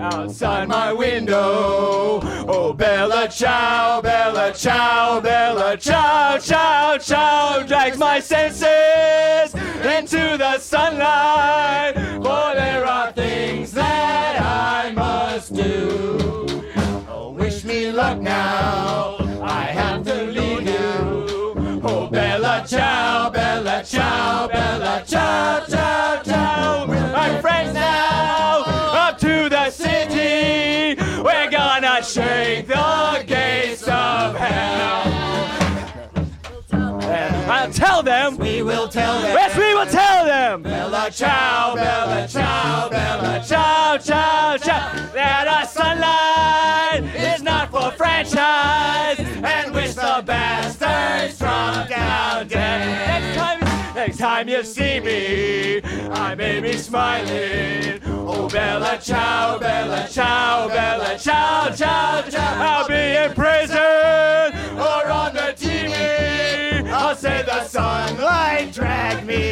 outside my window. Oh, bella ciao, bella ciao, bella ciao, ciao, ciao. Drags my senses into the sunlight. For there are things that I must do. Oh, wish me luck now, I have to leave you. Oh, bella ciao, bella ciao, bella ciao, ciao, ciao. With my friends now, up to the city. We're gonna shake the gates of hell. And I'll tell them. We will tell them. Yes, we will tell them. Bella ciao, bella ciao, bella Ciao, ciao, ciao. That our sunlight is not for franchise. And wish the bastards drunk out dead. Next time you see me, I may be smiling. Oh, bella ciao, bella ciao, bella ciao, ciao, ciao. I'll be in prison or on the TV. I'll say the sunlight dragged me